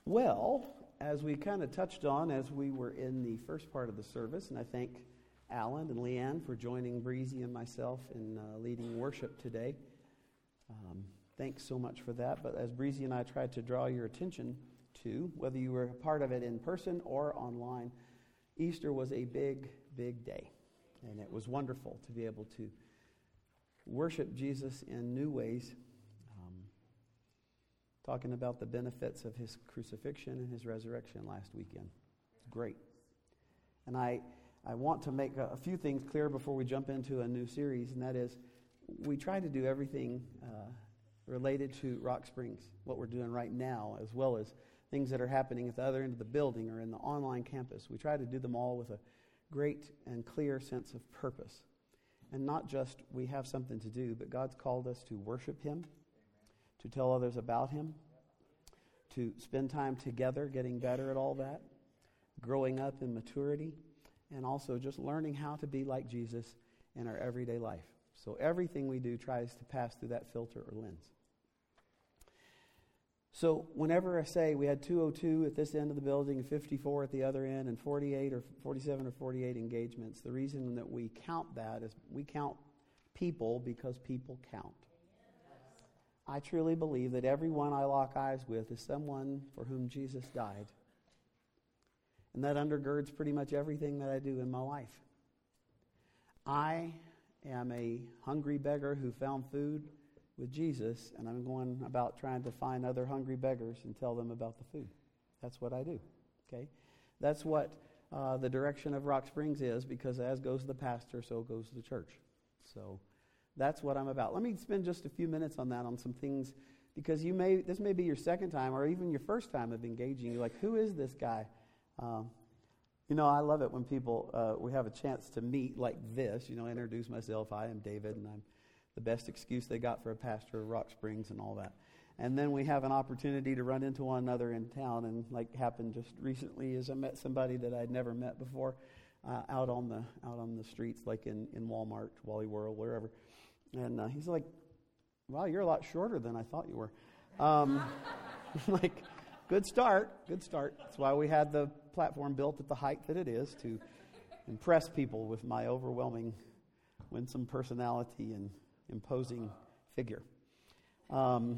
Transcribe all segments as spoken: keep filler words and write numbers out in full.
Well, as we kind of touched on as we were in the first part of the service, and I thank Alan and Leanne for joining Breezy and myself in uh, leading worship today. Um, thanks so much for that. But as Breezy and I tried to draw your attention to, whether you were a part of it in person or online, Easter was a big, big day. And it was wonderful to be able to worship Jesus in new ways, um, talking about the benefits of his crucifixion and his resurrection last weekend. It's great. And I, I want to make a, a few things clear before we jump into a new series, and that is we try to do everything uh, related to Rock Springs, what we're doing right now, as well as things that are happening at the other end of the building or in the online campus. We try to do them all with a great and clear sense of purpose. And not just we have something to do, but God's called us to worship him, to tell others about him, to spend time together getting better at all that, growing up in maturity, and also just learning how to be like Jesus in our everyday life. So everything we do tries to pass through that filter or lens. So whenever I say we had two oh two at this end of the building and fifty-four at the other end and forty-eight or forty-seven or forty-eight engagements, the reason that we count that is we count people because people count. I truly believe that everyone I lock eyes with is someone for whom Jesus died. And that undergirds pretty much everything that I do in my life. I am a hungry beggar who found food with Jesus, and I'm going about trying to find other hungry beggars and tell them about the food. That's what I do, okay? That's what uh, the direction of Rock Springs is, because as goes the pastor, so goes the church. So that's what I'm about. Let me spend just a few minutes on that, on some things, because you may this may be your second time or even your first time of engaging. You're like, who is this guy? Um, you know, I love it when people, uh, we have a chance to meet like this, you know, introduce myself. I am David, and I'm the best excuse they got for a pastor of Rock Springs and all that. And then we have an opportunity to run into one another in town, and like happened just recently is I met somebody that I'd never met before uh, out on the out on the streets, like in, in Walmart, Wally World, wherever. And uh, he's like, wow, you're a lot shorter than I thought you were. Um, like, good start, good start. That's why we had the platform built at the height that it is, to impress people with my overwhelming, winsome personality and imposing figure. Um,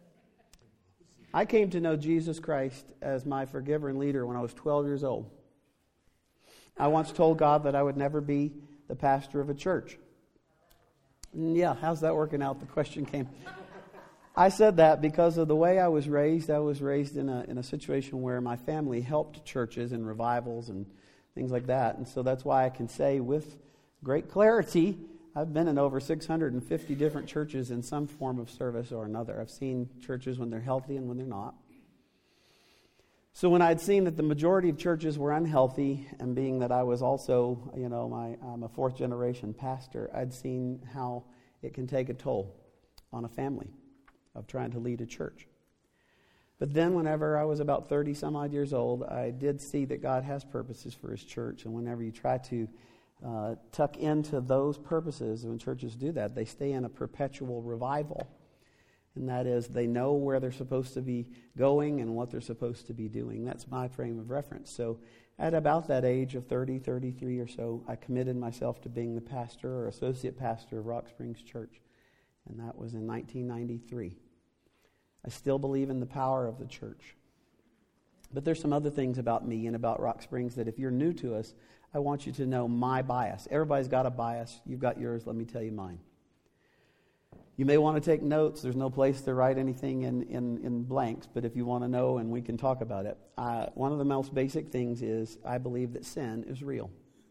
I came to know Jesus Christ as my forgiver and leader when I was twelve years old. I once told God that I would never be the pastor of a church. And yeah, how's that working out? The question came. I said that because of the way I was raised. I was raised in a in a situation where my family helped churches and revivals and things like that. And so that's why I can say with great clarity, I've been in over six hundred fifty different churches in some form of service or another. I've seen churches when they're healthy and when they're not. So when I'd seen that the majority of churches were unhealthy, and being that I was also, you know, my I'm a fourth generation pastor, I'd seen how it can take a toll on a family of trying to lead a church. But then whenever I was about thirty some odd years old, I did see that God has purposes for his church, and whenever you try to Uh, tuck into those purposes, when churches do that, they stay in a perpetual revival. And that is, they know where they're supposed to be going and what they're supposed to be doing. That's my frame of reference. So at about that age of thirty, thirty-three or so, I committed myself to being the pastor or associate pastor of Rock Springs Church. And that was in nineteen ninety-three. I still believe in the power of the church. But there's some other things about me and about Rock Springs that if you're new to us, I want you to know my bias. Everybody's got a bias. You've got yours. Let me tell you mine. You may want to take notes. There's no place to write anything in, in, in blanks, but if you want to know, and we can talk about it. Uh, one of the most basic things is I believe that sin is real.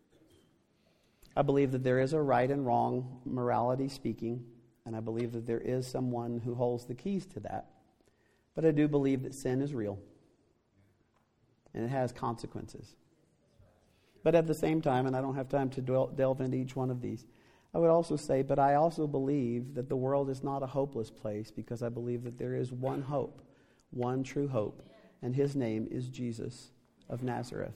I believe that there is a right and wrong, morality speaking, and I believe that there is someone who holds the keys to that. But I do believe that sin is real, and it has consequences. But at the same time, and I don't have time to dwell, delve into each one of these, I would also say, but I also believe that the world is not a hopeless place, because I believe that there is one hope, one true hope, and his name is Jesus of Nazareth.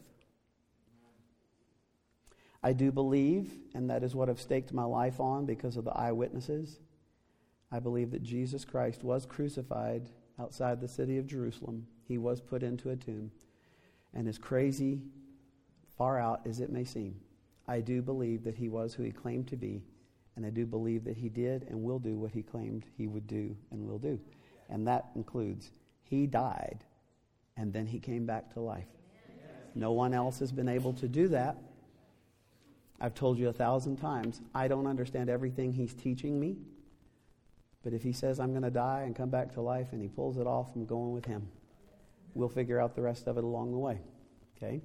I do believe, and that is what I've staked my life on because of the eyewitnesses, I believe that Jesus Christ was crucified outside the city of Jerusalem He was put into a tomb. And as crazy, far out as it may seem, I do believe that he was who he claimed to be. And I do believe that he did and will do what he claimed he would do and will do. And that includes he died and then he came back to life. No one else has been able to do that. I've told you a thousand times, I don't understand everything he's teaching me. But if he says I'm going to die and come back to life and he pulls it off, I'm going with him. We'll figure out the rest of it along the way. Okay?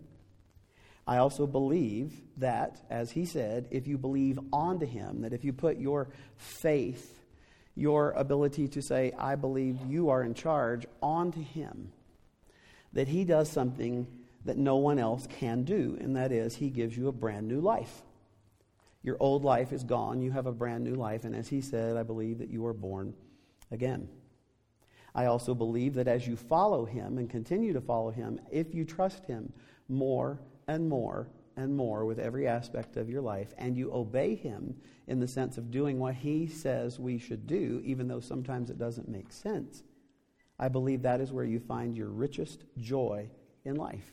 I also believe that, as he said, if you believe onto him, that if you put your faith, your ability to say, I believe you are in charge, onto him, that he does something that no one else can do, and that is he gives you a brand new life. Your old life is gone. You have a brand new life, and as he said, I believe that you are born again. I also believe that as you follow him and continue to follow him, if you trust him more and more and more with every aspect of your life, and you obey him in the sense of doing what he says we should do, even though sometimes it doesn't make sense, I believe that is where you find your richest joy in life.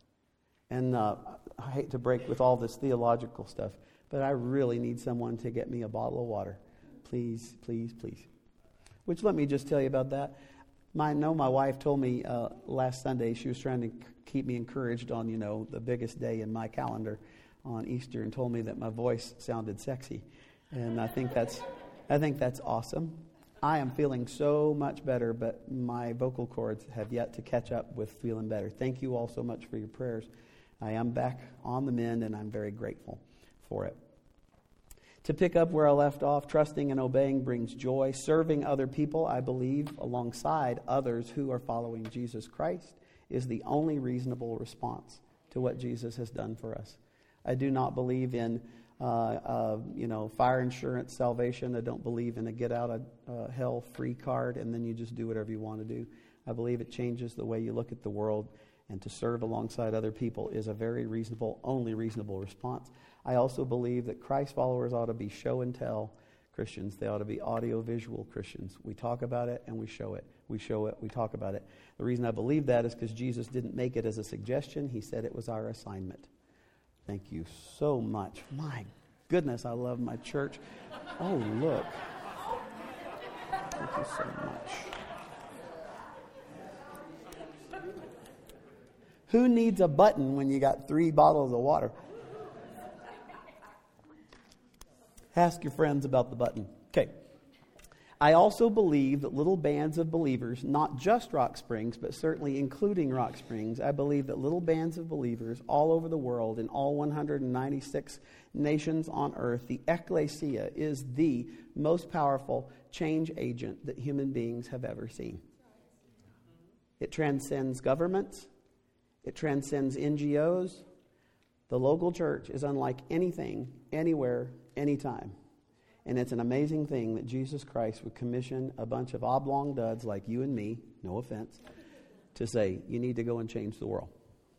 And uh, I hate to break with all this theological stuff, but I really need someone to get me a bottle of water. Please, please, please. Which, let me just tell you about that. My, I know my wife told me uh, last Sunday she was trying to c- keep me encouraged on, you know, the biggest day in my calendar on Easter, and told me that my voice sounded sexy. And I think that's, I think that's awesome. I am feeling so much better, but my vocal cords have yet to catch up with feeling better. Thank you all so much for your prayers. I am back on the mend, and I'm very grateful for it. To pick up where I left off, trusting and obeying brings joy. Serving other people, I believe, alongside others who are following Jesus Christ, is the only reasonable response to what Jesus has done for us. I do not believe in, uh, uh, you know, fire insurance salvation. I don't believe in a get out of uh, hell free card, and then you just do whatever you want to do. I believe it changes the way you look at the world, and to serve alongside other people is a very reasonable, only reasonable response. I also believe that Christ followers ought to be show and tell Christians. They ought to be audio-visual Christians. We talk about it and we show it. We show it, we talk about it. The reason I believe that is because Jesus didn't make it as a suggestion. He said it was our assignment. Thank you so much. My goodness, I love my church. Oh, look. Thank you so much. Who needs a button when you got three bottles of water? Ask your friends about the button. Okay. I also believe that little bands of believers, not just Rock Springs, but certainly including Rock Springs, I believe that little bands of believers all over the world, in all one hundred ninety-six nations on earth, the ecclesia is the most powerful change agent that human beings have ever seen. It transcends governments. It transcends N G Os. The local church is unlike anything, anywhere, anytime. And it's an amazing thing that Jesus Christ would commission a bunch of oblong duds like you and me, no offense, to say, you need to go and change the world.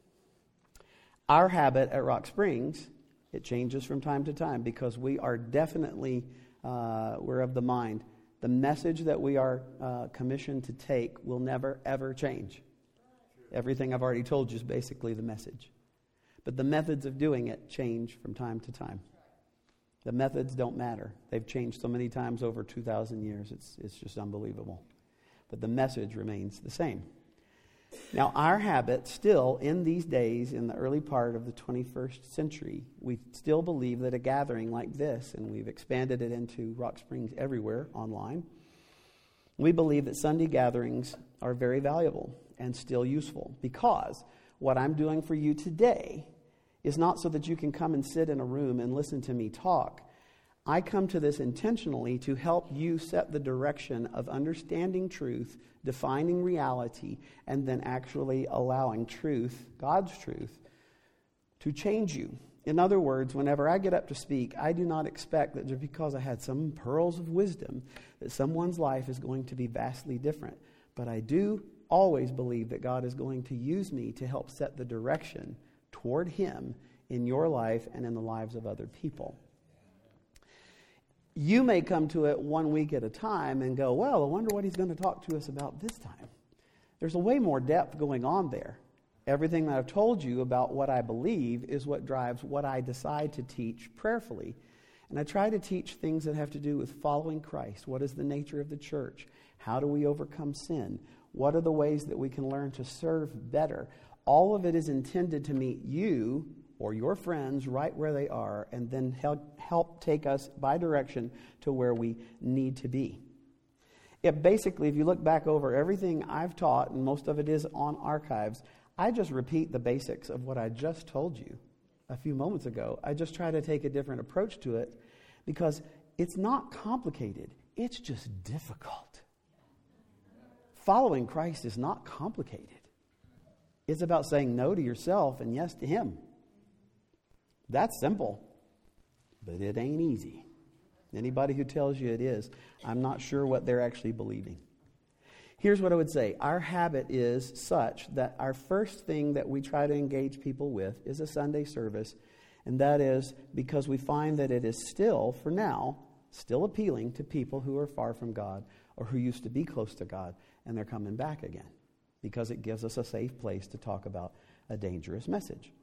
Our habit at Rock Springs, it changes from time to time because we are definitely, uh, we're of the mind, the message that we are uh, commissioned to take will never, ever change. Everything I've already told you is basically the message. But the methods of doing it change from time to time. The methods don't matter. They've changed so many times over two thousand years. It's, it's just unbelievable. But the message remains the same. Now, our habit still in these days, in the early part of the twenty-first century, we still believe that a gathering like this, and we've expanded it into Rock Springs everywhere online, we believe that Sunday gatherings are very valuable and still useful, because what I'm doing for you today is not so that you can come and sit in a room and listen to me talk. I come to this intentionally to help you set the direction of understanding truth, defining reality, and then actually allowing truth, God's truth, to change you. In other words, whenever I get up to speak, I do not expect that just because I had some pearls of wisdom that someone's life is going to be vastly different. But I do always believe that God is going to use me to help set the direction toward Him in your life and in the lives of other people. You may come to it one week at a time and go, well, I wonder what he's going to talk to us about this time. There's a way more depth going on there. Everything that I've told you about what I believe is what drives what I decide to teach prayerfully. And I try to teach things that have to do with following Christ. What is the nature of the church? How do we overcome sin? What are the ways that we can learn to serve better? All of it is intended to meet you or your friends right where they are, and then help, help take us by direction to where we need to be. It basically, if you look back over everything I've taught, and most of it is on archives, I just repeat the basics of what I just told you a few moments ago. I just try to take a different approach to it because it's not complicated. It's just difficult. Following Christ is not complicated. It's about saying no to yourself and yes to Him. That's simple, but it ain't easy. Anybody who tells you it is, I'm not sure what they're actually believing. Here's what I would say. Our habit is such that our first thing that we try to engage people with is a Sunday service, and that is because we find that it is still, for now, still appealing to people who are far from God or who used to be close to God, and they're coming back again because it gives us a safe place to talk about a dangerous message.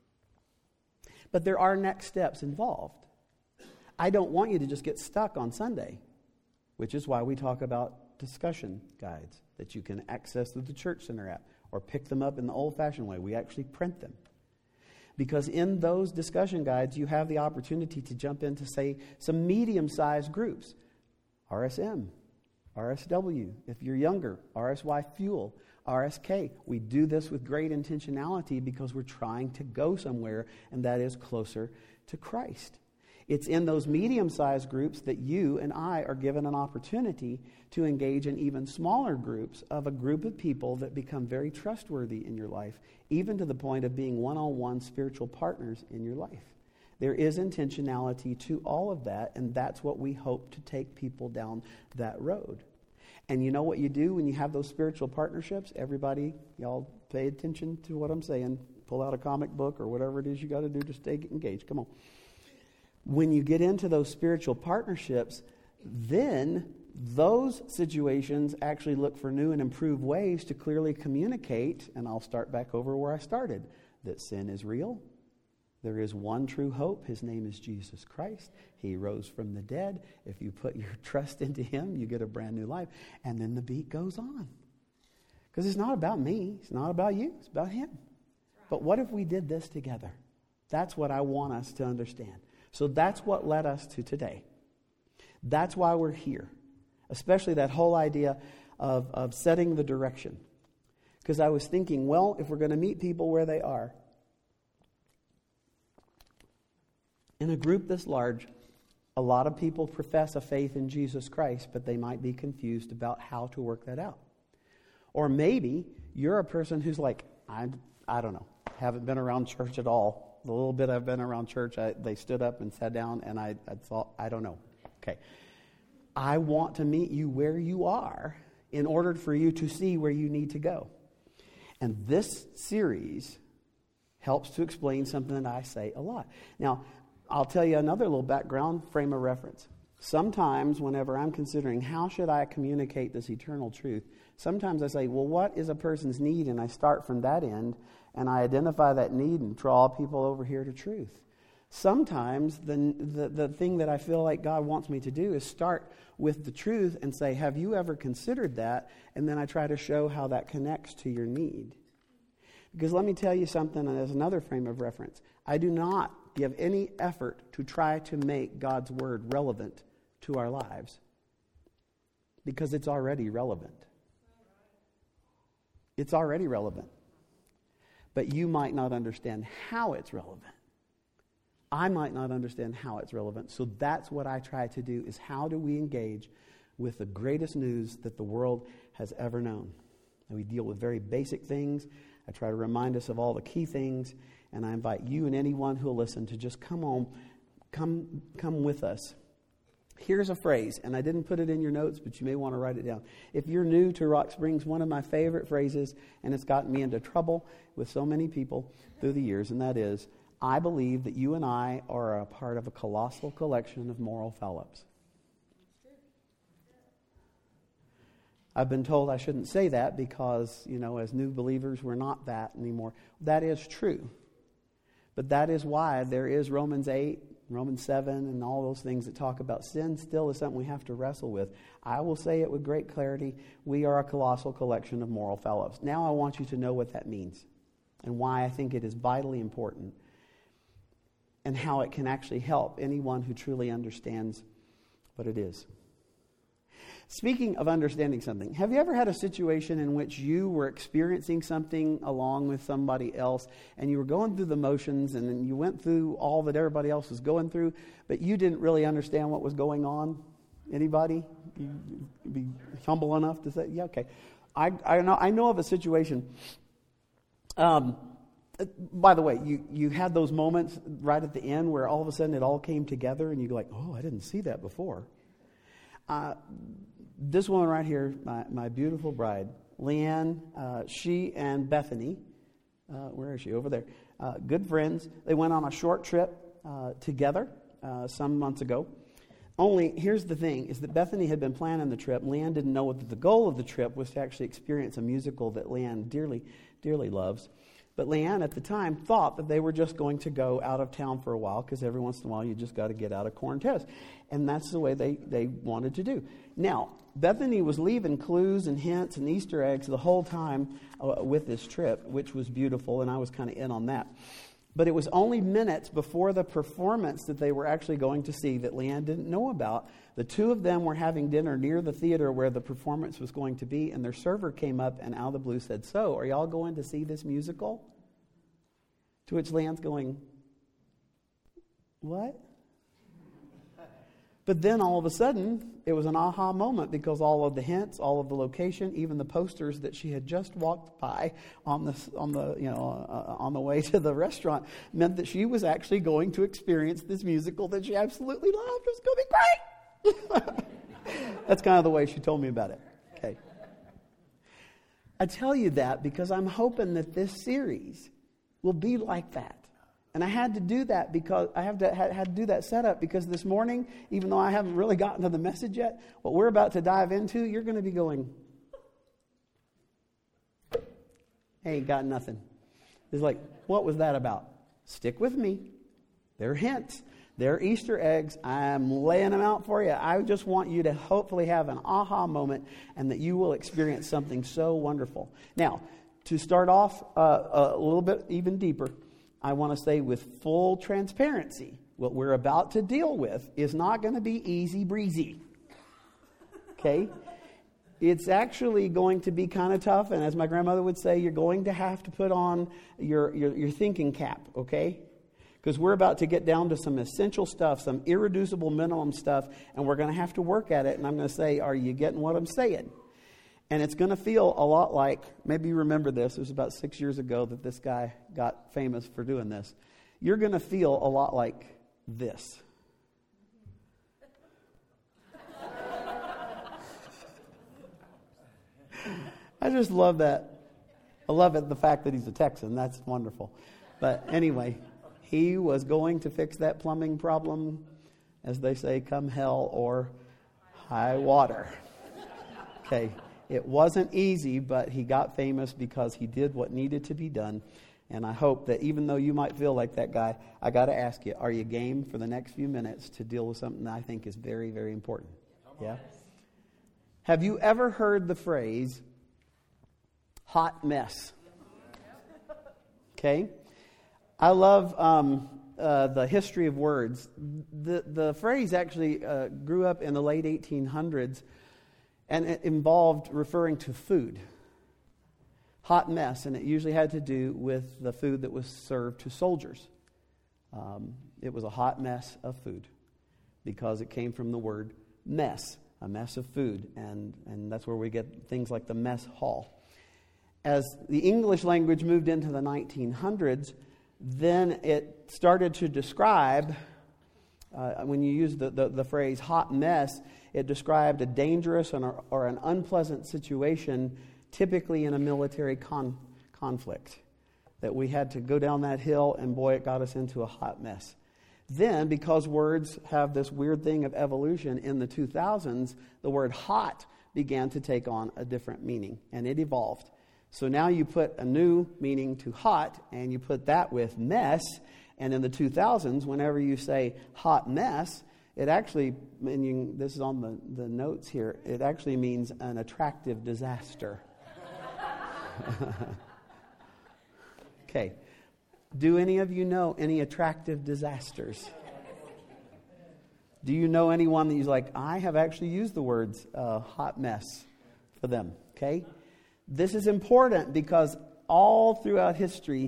But there are next steps involved. I don't want you to just get stuck on Sunday, which is why we talk about discussion guides that you can access through the Church Center app or pick them up in the old-fashioned way. We actually print them. Because in those discussion guides, you have the opportunity to jump into, say, some medium-sized groups. R S M, R S W, if you're younger, R S Y Fuel, R S K. We do this with great intentionality because we're trying to go somewhere, and that is closer to Christ. It's in those medium-sized groups that you and I are given an opportunity to engage in even smaller groups of a group of people that become very trustworthy in your life, even to the point of being one-on-one spiritual partners in your life. There is intentionality to all of that, and that's what we hope to take people down that road. And you know what you do when you have those spiritual partnerships? Everybody, y'all pay attention to what I'm saying. Pull out a comic book or whatever it is you got to do to stay engaged. Come on. When you get into those spiritual partnerships, then those situations actually look for new and improved ways to clearly communicate, and I'll start back over where I started, that sin is real. There is one true hope. His name is Jesus Christ. He rose from the dead. If you put your trust into Him, you get a brand new life. And then the beat goes on. Because it's not about me. It's not about you. It's about Him. But what if we did this together? That's what I want us to understand. So that's what led us to today. That's why we're here. Especially that whole idea of, of setting the direction. Because I was thinking, well, if we're going to meet people where they are, in a group this large, a lot of people profess a faith in Jesus Christ, but they might be confused about how to work that out. Or maybe you're a person who's like, I, I don't know, haven't been around church at all. The little bit I've been around church, I, they stood up and sat down, and I, I thought, I don't know. Okay. I want to meet you where you are in order for you to see where you need to go. And this series helps to explain something that I say a lot. Now, I'll tell you another little background frame of reference. Sometimes whenever I'm considering how should I communicate this eternal truth, sometimes I say, well, what is a person's need? And I start from that end, and I identify that need and draw people over here to truth. Sometimes the, the, the thing that I feel like God wants me to do is start with the truth and say, have you ever considered that? And then I try to show how that connects to your need. Because let me tell you something as another frame of reference. I do not give any effort to try to make God's word relevant to our lives because it's already relevant. It's already relevant. But you might not understand how it's relevant. I might not understand how it's relevant. So that's what I try to do, is how do we engage with the greatest news that the world has ever known. And we deal with very basic things. I try to remind us of all the key things. And I invite you and anyone who will listen to just come on, come, come with us. Here's a phrase, and I didn't put it in your notes, but you may want to write it down. If you're new to Rock Springs, one of my favorite phrases, and it's gotten me into trouble with so many people through the years, and that is, I believe that you and I are a part of a colossal collection of moral foul-ups. I've been told I shouldn't say that because, you know, as new believers, we're not that anymore. That is true. But that is why there is Romans eight, Romans seven, and all those things that talk about sin still is something we have to wrestle with. I will say it with great clarity. We are a colossal collection of moral fellows. Now I want you to know what that means and why I think it is vitally important and how it can actually help anyone who truly understands what it is. Speaking of understanding something, have you ever had a situation in which you were experiencing something along with somebody else and you were going through the motions and then you went through all that everybody else was going through, but you didn't really understand what was going on? Anybody? You be humble enough to say, yeah, okay. I, I, know, I know of a situation. Um, by the way, you, you had those moments right at the end where all of a sudden it all came together and you're like, oh, I didn't see that before. Uh, this woman right here, my, my beautiful bride, Leanne, uh, she and Bethany, uh, where is she? Over there. Uh, good friends. They went on a short trip uh, together uh, some months ago. Only, here's the thing, is that Bethany had been planning the trip. Leanne didn't know that the goal of the trip was to actually experience a musical that Leanne dearly, dearly loves. But Leanne, at the time, thought that they were just going to go out of town for a while because every once in a while you just got to get out of Cortez. And that's the way they, they wanted to do. Now, Bethany was leaving clues and hints and Easter eggs the whole time uh, with this trip, which was beautiful, and I was kind of in on that. But it was only minutes before the performance that they were actually going to see that Leanne didn't know about. The two of them were having dinner near the theater where the performance was going to be, and their server came up and out of the blue said, so, are y'all going to see this musical? To which Leanne's going, what? But then all of a sudden, it was an aha moment because all of the hints, all of the location, even the posters that she had just walked by on the on the you know uh, on the way to the restaurant meant that she was actually going to experience this musical that she absolutely loved. It was going to be great. That's kind of the way she told me about it. Okay. I tell you that because I'm hoping that this series will be like that. And I had to do that because I have to had, had to do that setup because this morning, even though I haven't really gotten to the message yet, what we're about to dive into, you're going to be going, ain't got nothing. It's like, what was that about? Stick with me. They're hints. They're Easter eggs. I'm laying them out for you. I just want you to hopefully have an aha moment and that you will experience something so wonderful. Now, to start off uh, a little bit even deeper, I want to say with full transparency, what we're about to deal with is not going to be easy breezy. Okay? It's actually going to be kind of tough, and as my grandmother would say, you're going to have to put on your, your, your thinking cap, okay? Because we're about to get down to some essential stuff, some irreducible minimum stuff, and we're going to have to work at it, and I'm going to say, are you getting what I'm saying? And it's going to feel a lot like, maybe you remember this, it was about six years ago that this guy got famous for doing this. You're going to feel a lot like this. I just love that. I love it, the fact that he's a Texan. That's wonderful. But anyway, he was going to fix that plumbing problem, as they say, come hell or high water. Okay. It wasn't easy, but he got famous because he did what needed to be done. And I hope that even though you might feel like that guy, I got to ask you, are you game for the next few minutes to deal with something that I think is very, very important? Yeah? Have you ever heard the phrase, hot mess? Okay? I love um, uh, the history of words. The, the phrase actually uh, grew up in the late eighteen hundreds. And it involved referring to food. Hot mess, and it usually had to do with the food that was served to soldiers. Um, it was a hot mess of food because it came from the word mess, a mess of food, and, and that's where we get things like the mess hall. As the English language moved into the nineteen hundreds, then it started to describe, uh, when you use the, the, the phrase hot mess, it described a dangerous or, or an unpleasant situation, typically in a military con, conflict, that we had to go down that hill, and boy, it got us into a hot mess. Then, because words have this weird thing of evolution, in the two thousands, the word hot began to take on a different meaning, and it evolved. So now you put a new meaning to hot, and you put that with mess, and in the two thousands, whenever you say hot mess, it actually, and you, this is on the, the notes here, it actually means an attractive disaster. Okay. Do any of you know any attractive disasters? Do you know anyone that you're like, I have actually used the words uh, hot mess for them, okay? This is important because all throughout history,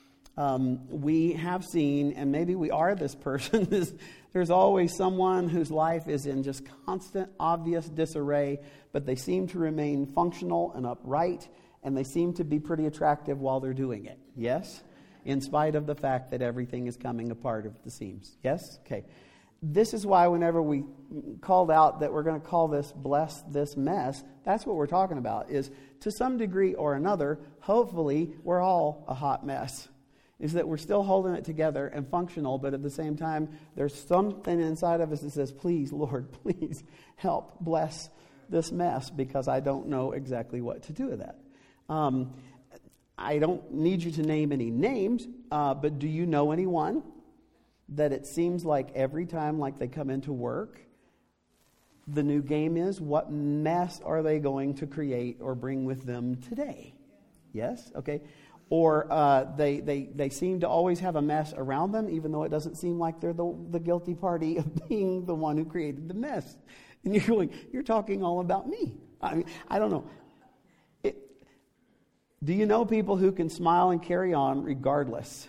um, we have seen, and maybe we are this person, is there's always someone whose life is in just constant, obvious disarray, but they seem to remain functional and upright, and they seem to be pretty attractive while they're doing it. Yes? In spite of the fact that everything is coming apart at the seams. Yes? Okay. This is why whenever we called out that we're going to call this bless this mess, that's what we're talking about, is to some degree or another, hopefully we're all a hot mess. Is that we're still holding it together and functional, but at the same time, there's something inside of us that says, please, Lord, please help bless this mess, because I don't know exactly what to do with that. Um, I don't need you to name any names, uh, but do you know anyone that it seems like every time like they come into work, the new game is, what mess are they going to create or bring with them today? Yes? Okay. Or uh, they, they, they seem to always have a mess around them, even though it doesn't seem like they're the, the guilty party of being the one who created the mess. And you're going, you're talking all about me. I mean, I don't know. It, do you know people who can smile and carry on regardless?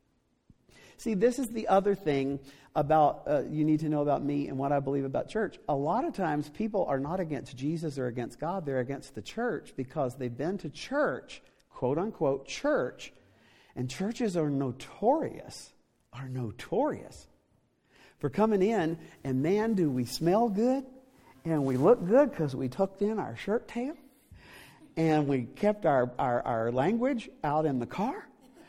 See, this is the other thing about, uh, you need to know about me and what I believe about church. A lot of times people are not against Jesus or against God. They're against the church because they've been to church, quote unquote, church. And churches are notorious, are notorious for coming in, and man, do we smell good and we look good because we tucked in our shirt tail and we kept our, our, our language out in the car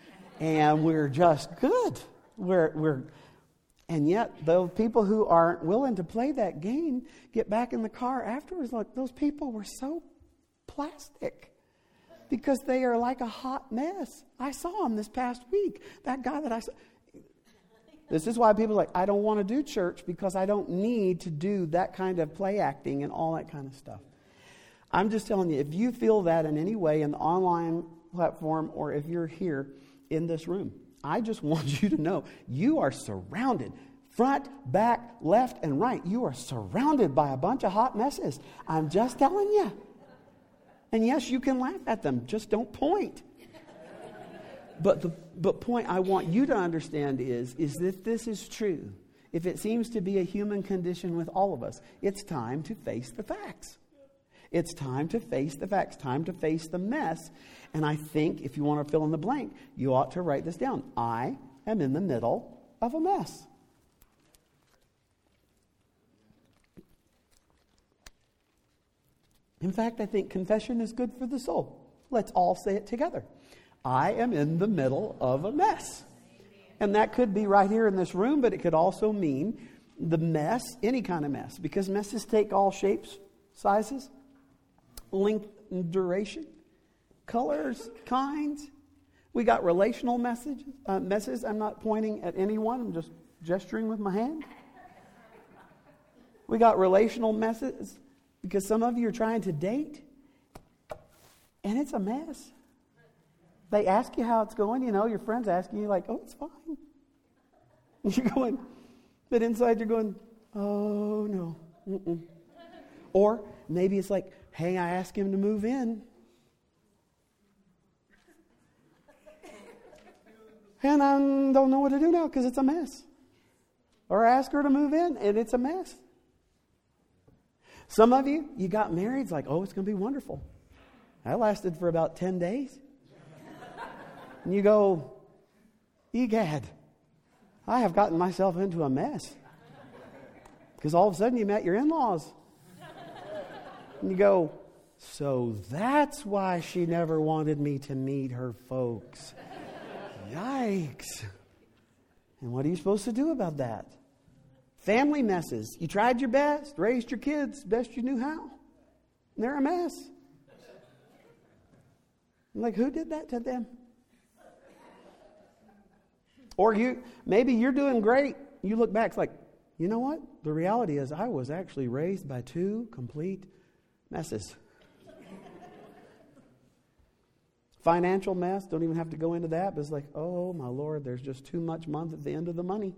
and we're just good. We're, we're, and yet, those people who aren't willing to play that game get back in the car afterwards. Like, those people were so plastic because they are like a hot mess. I saw him this past week. That guy that I saw. This is why people are like, I don't want to do church because I don't need to do that kind of play acting and all that kind of stuff. I'm just telling you, if you feel that in any way in the online platform or if you're here in this room, I just want you to know you are surrounded, front, back, left, and right. You are surrounded by a bunch of hot messes. I'm just telling you. And yes, you can laugh at them. Just don't point. But the but point I want you to understand is, is that this is true. If it seems to be a human condition with all of us, it's time to face the facts. It's time to face the facts, time to face the mess. And I think if you want to fill in the blank, you ought to write this down. I am in the middle of a mess. In fact, I think confession is good for the soul. Let's all say it together. I am in the middle of a mess. And that could be right here in this room, but it could also mean the mess, any kind of mess, because messes take all shapes, sizes, length and duration, colors, kinds. We got relational messages, uh, messes. I'm not pointing at anyone. I'm just gesturing with my hand. We got relational messes because some of you are trying to date, and it's a mess. They ask you how it's going. You know, your friends asking you like, oh, it's fine. And you're going, but inside you're going, oh, no. Mm-mm. Or maybe it's like, hey, I asked him to move in. And I don't know what to do now because it's a mess. Or I ask her to move in and it's a mess. Some of you, you got married. It's like, oh, it's going to be wonderful. That lasted for about ten days. And you go, egad, I have gotten myself into a mess. Because all of a sudden you met your in-laws. And you go, so that's why she never wanted me to meet her folks. Yikes. And what are you supposed to do about that? Family messes. You tried your best, raised your kids best you knew how. And they're a mess. I'm like, who did that to them? Or you, maybe you're doing great. You look back, it's like, you know what? The reality is I was actually raised by two complete messes. Financial mess, don't even have to go into that, but it's like, oh my Lord, there's just too much month at the end of the money.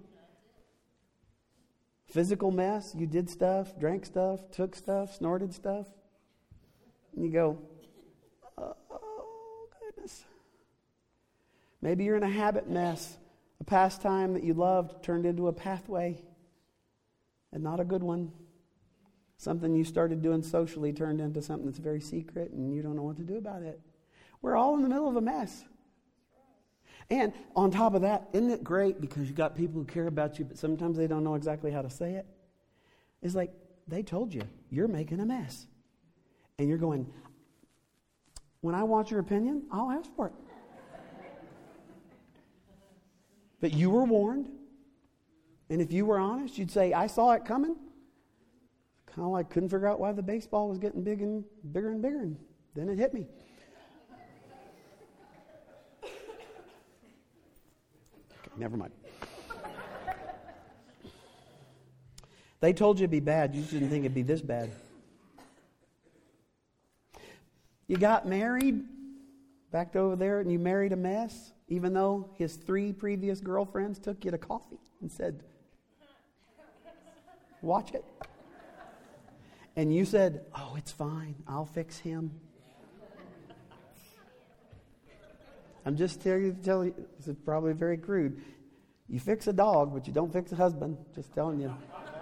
Physical mess, you did stuff, drank stuff, took stuff, snorted stuff. And you go, oh, oh goodness. Maybe you're in a habit mess. A pastime that you loved turned into a pathway, and not a good one. Something you started doing socially turned into something that's very secret, and you don't know what to do about it. We're all in the middle of a mess. And on top of that, isn't it great because you got people who care about you, but sometimes they don't know exactly how to say it? It's like they told you, you're making a mess. And you're going, when I want your opinion, I'll ask for it. But you were warned. And if you were honest, you'd say, I saw it coming. Kind of like couldn't figure out why the baseball was getting big and bigger and bigger. And then it hit me. Okay, never mind. They told you it'd be bad. You just didn't think it'd be this bad. You got married, backed over there, and you married a mess, even though his three previous girlfriends took you to coffee and said, watch it. And you said, oh, it's fine. I'll fix him. I'm just telling you, tell you, this is probably very crude. You fix a dog, but you don't fix a husband. Just telling you.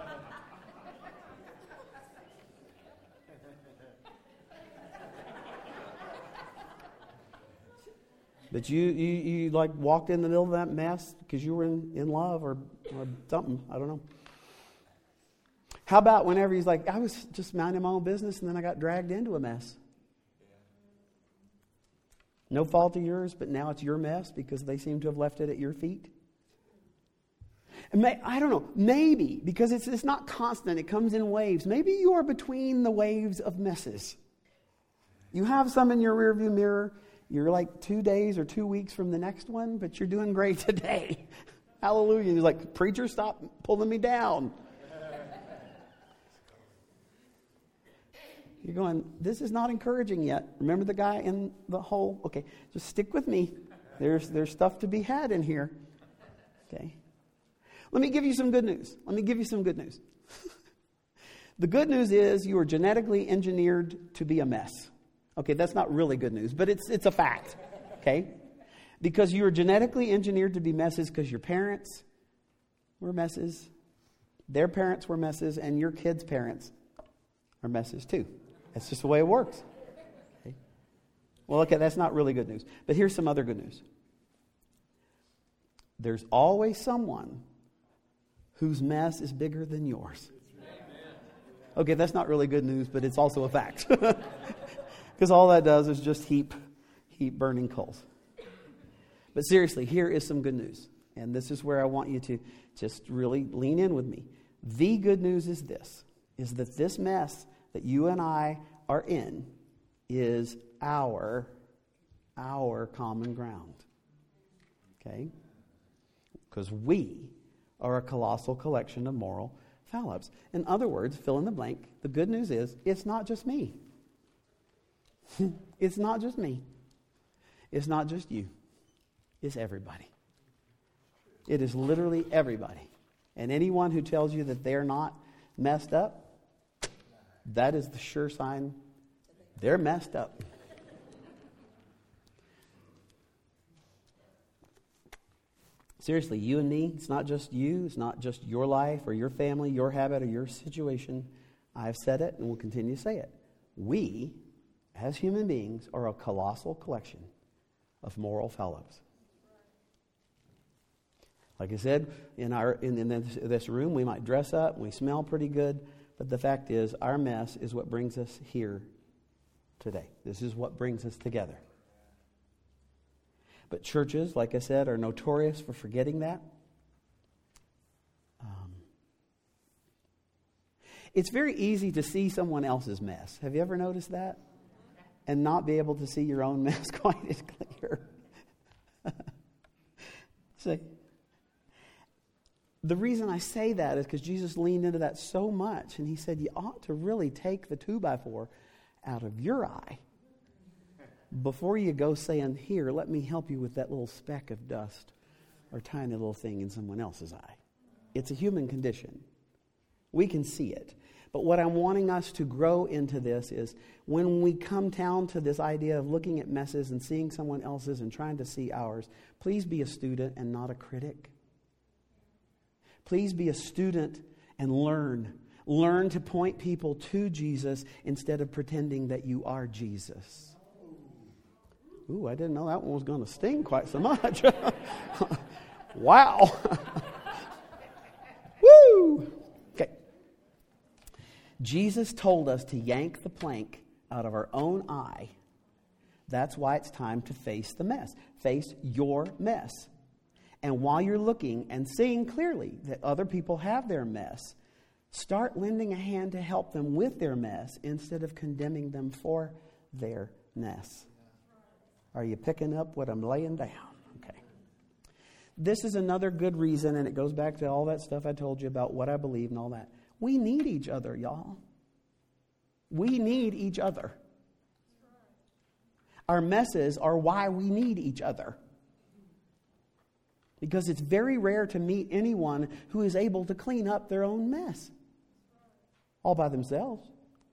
But you, you, you like walked in the middle of that mess because you were in, in love or, or something. I don't know. How about whenever he's like, I was just minding my own business and then I got dragged into a mess. No fault of yours, but now it's your mess because they seem to have left it at your feet. And may, I don't know, maybe, because it's, it's not constant, it comes in waves. Maybe you are between the waves of messes. You have some in your rearview mirror. You're like two days or two weeks from the next one, but you're doing great today. Hallelujah. You're like, preacher, stop pulling me down. You're going, this is not encouraging yet. Remember the guy in the hole? Okay, just stick with me. There's, there's stuff to be had in here. Okay. Let me give you some good news. Let me give you some good news. The good news is you are genetically engineered to be a mess. Okay, that's not really good news, but it's it's a fact. Okay? Because you are genetically engineered to be messes because your parents were messes, their parents were messes, and your kids' parents are messes too. That's just the way it works. Okay? Well, okay, that's not really good news. But here's some other good news. There's always someone whose mess is bigger than yours. Okay, that's not really good news, but it's also a fact. Because all that does is just heap, heap burning coals. But seriously, here is some good news. And this is where I want you to just really lean in with me. The good news is this, is that this mess that you and I are in is our, our common ground. Okay? Because we are a colossal collection of moral foul-ups. In other words, fill in the blank, the good news is it's not just me. It's not just me. It's not just you. It's everybody. It is literally everybody. And anyone who tells you that they're not messed up, that is the sure sign they're messed up. Seriously, you and me, it's not just you, it's not just your life or your family, your habit or your situation. I've said it and will continue to say it. We, as human beings, are a colossal collection of moral foul-ups. Like I said, in our in, in this, this room, we might dress up, we smell pretty good, but the fact is, our mess is what brings us here today. This is what brings us together. But churches, like I said, are notorious for forgetting that. It's very easy to see someone else's mess. Have you ever noticed that? And not be able to see your own mess quite as clear. See? The reason I say that is because Jesus leaned into that so much, and he said, you ought to really take the two by four out of your eye before you go saying, here, let me help you with that little speck of dust or tiny little thing in someone else's eye. It's a human condition. We can see it. But what I'm wanting us to grow into this is when we come down to this idea of looking at messes and seeing someone else's and trying to see ours, please be a student and not a critic. Please be a student and learn. Learn to point people to Jesus instead of pretending that you are Jesus. Ooh, I didn't know that one was going to sting quite so much. Wow. Woo! Okay. Jesus told us to yank the plank out of our own eye. That's why it's time to face the mess. Face your mess. And while you're looking and seeing clearly that other people have their mess, start lending a hand to help them with their mess instead of condemning them for their mess. Are you picking up what I'm laying down? Okay. This is another good reason, and it goes back to all that stuff I told you about what I believe and all that. We need each other, y'all. We need each other. Our messes are why we need each other. Because it's very rare to meet anyone who is able to clean up their own mess all by themselves.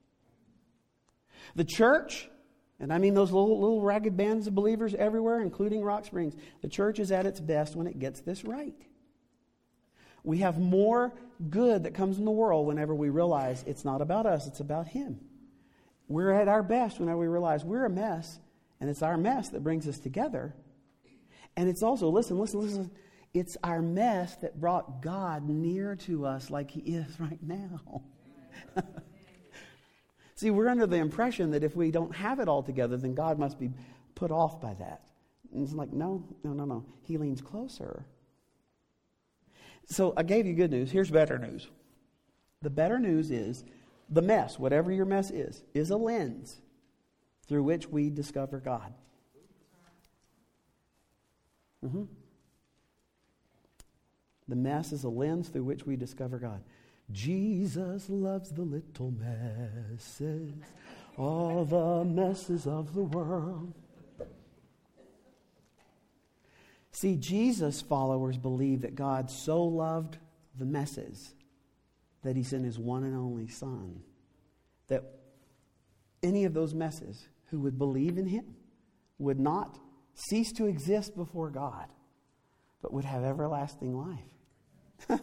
The church, and I mean those little, little ragged bands of believers everywhere, including Rock Springs, the church is at its best when it gets this right. We have more good that comes in the world whenever we realize it's not about us, it's about Him. We're at our best whenever we realize we're a mess, and it's our mess that brings us together. And it's also, listen, listen, listen, it's our mess that brought God near to us like He is right now. See, we're under the impression that if we don't have it all together, then God must be put off by that. And it's like, no, no, no, no. He leans closer. So I gave you good news. Here's better news. The better news is the mess, whatever your mess is, is a lens through which we discover God. Mm-hmm. The mess is a lens through which we discover God. Jesus loves the little messes, all the messes of the world. See, Jesus' followers believe that God so loved the messes that He sent His one and only Son. That any of those messes who would believe in Him would not cease to exist before God, but would have everlasting life.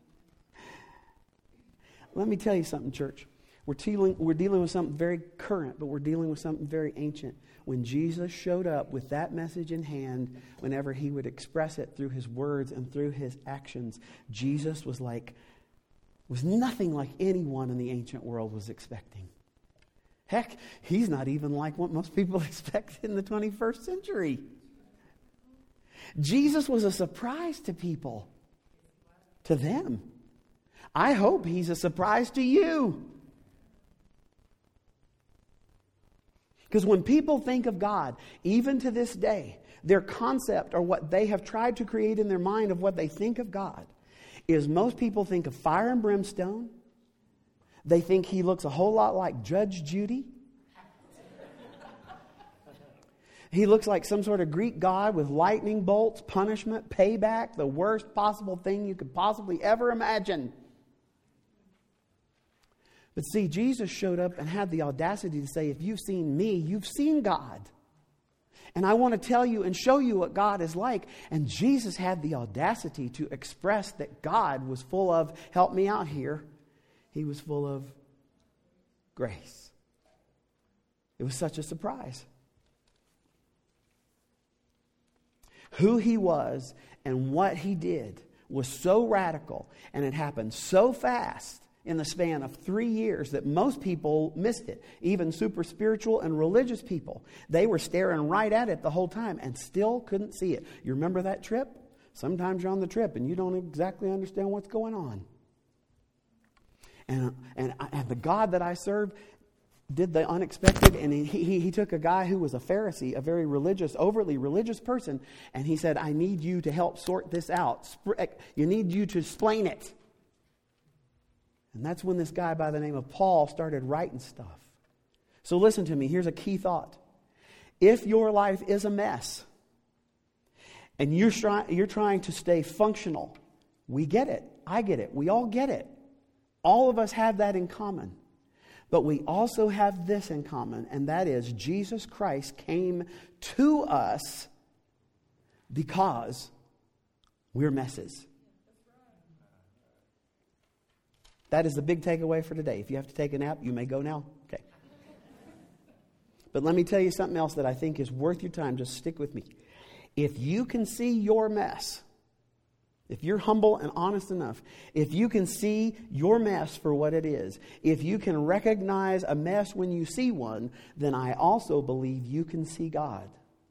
Let me tell you something, church. We're dealing, we're dealing with something very current, but we're dealing with something very ancient. When Jesus showed up with that message in hand, whenever He would express it through His words and through His actions, Jesus was like, was nothing like anyone in the ancient world was expecting. Heck, He's not even like what most people expect in the twenty-first century. Jesus was a surprise to people, to them. I hope He's a surprise to you. Because when people think of God, even to this day, their concept or what they have tried to create in their mind of what they think of God is most people think of fire and brimstone. They think He looks a whole lot like Judge Judy. He looks like some sort of Greek god with lightning bolts, punishment, payback, the worst possible thing you could possibly ever imagine. But see, Jesus showed up and had the audacity to say, if you've seen me, you've seen God. And I want to tell you and show you what God is like. And Jesus had the audacity to express that God was full of, help me out here, He was full of grace. It was such a surprise. Who He was and what He did was so radical, and it happened so fast in the span of three years that most people missed it. Even super spiritual and religious people. They were staring right at it the whole time and still couldn't see it. You remember that trip? Sometimes you're on the trip and you don't exactly understand what's going on. And, and, and the God that I serve did the unexpected, and he, he, he took a guy who was a Pharisee, a very religious, overly religious person, and he said, I need you to help sort this out. You need you to explain it. And that's when this guy by the name of Paul started writing stuff. So listen to me, here's a key thought. If your life is a mess, and you're, try, you're trying to stay functional, we get it. I get it. We all get it. All of us have that in common. But we also have this in common, and that is Jesus Christ came to us because we're messes. That is the big takeaway for today. If you have to take a nap, you may go now. Okay. But let me tell you something else that I think is worth your time. Just stick with me. If you can see your mess, if you're humble and honest enough, if you can see your mess for what it is, if you can recognize a mess when you see one, then I also believe you can see God.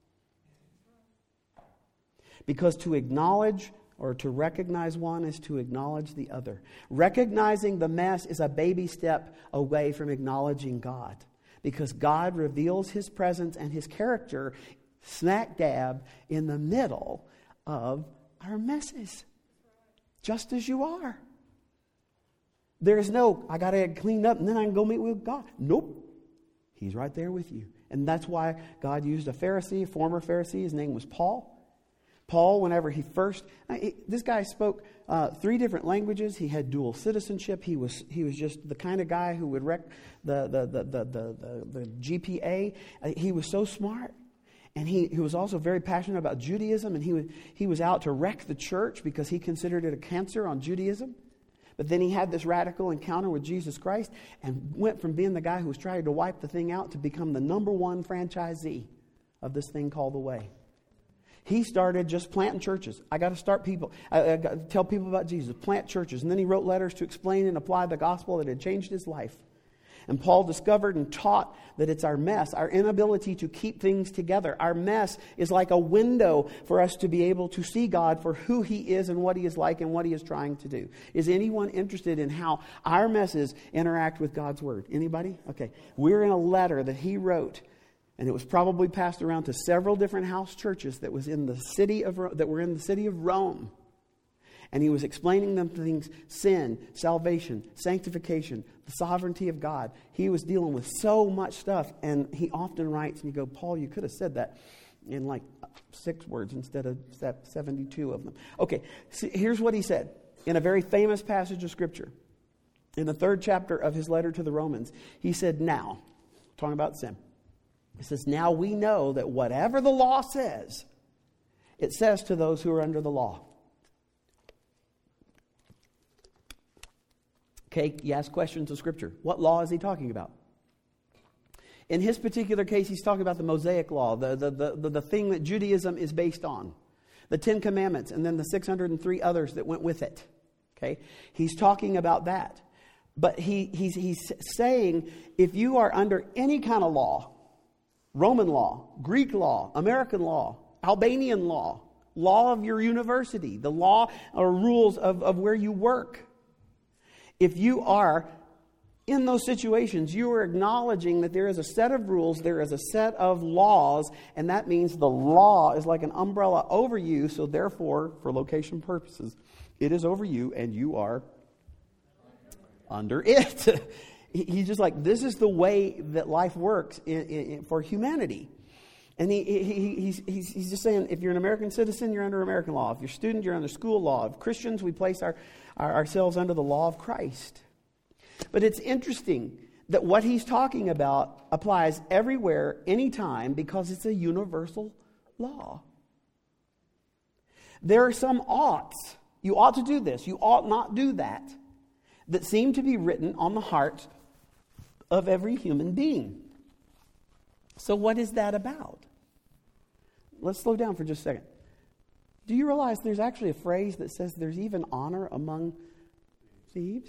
Because to acknowledge or to recognize one is to acknowledge the other. Recognizing the mess is a baby step away from acknowledging God. Because God reveals His presence and His character smack dab in the middle of our messes. Just as you are. There is no, I got to get cleaned up and then I can go meet with God. Nope. He's right there with you. And that's why God used a Pharisee, a former Pharisee. His name was Paul. Paul, whenever he first, this guy spoke uh, three different languages. He had dual citizenship. He was he was just the kind of guy who would wreck the the the the the, the, the G P A. He was so smart. And he, he was also very passionate about Judaism, and he was, he was out to wreck the church because he considered it a cancer on Judaism. But then he had this radical encounter with Jesus Christ and went from being the guy who was trying to wipe the thing out to become the number one franchisee of this thing called the Way. He started just planting churches. I got to start people. I, I got to tell people about Jesus. Plant churches. And then he wrote letters to explain and apply the gospel that had changed his life. And Paul discovered and taught that it's our mess, our inability to keep things together. Our mess is like a window for us to be able to see God for who He is and what He is like and what He is trying to do. Is anyone interested in how our messes interact with God's Word? Anybody? Okay. We're in a letter that he wrote, and it was probably passed around to several different house churches that was in the city of that were in the city of Rome. And he was explaining them things, sin, salvation, sanctification, the sovereignty of God. He was dealing with so much stuff. And he often writes, and you go, Paul, you could have said that in like six words instead of seventy-two of them. Okay, so here's what he said in a very famous passage of Scripture. In the third chapter of his letter to the Romans, he said, now, talking about sin. He says, now we know that whatever the law says, it says to those who are under the law. Okay, you ask questions of Scripture. What law is he talking about? In his particular case, he's talking about the Mosaic Law, the, the, the, the, the thing that Judaism is based on. The Ten Commandments, and then the six hundred three others that went with it. Okay, he's talking about that. But he, he's, he's saying, if you are under any kind of law, Roman law, Greek law, American law, Albanian law, law of your university, the law or rules of, of where you work, if you are in those situations, you are acknowledging that there is a set of rules, there is a set of laws, and that means the law is like an umbrella over you, so therefore, for location purposes, it is over you and you are under it. He's just like, this is the way that life works in, in, for humanity. And he, he, he's, he's, he's just saying, if you're an American citizen, you're under American law. If you're a student, you're under school law. If Christians, we place our, our, ourselves under the law of Christ. But it's interesting that what he's talking about applies everywhere, anytime, because it's a universal law. There are some oughts. You ought to do this. You ought not do that. That seem to be written on the heart of every human being. So what is that about? Let's slow down for just a second. Do you realize there's actually a phrase that says there's even honor among thieves?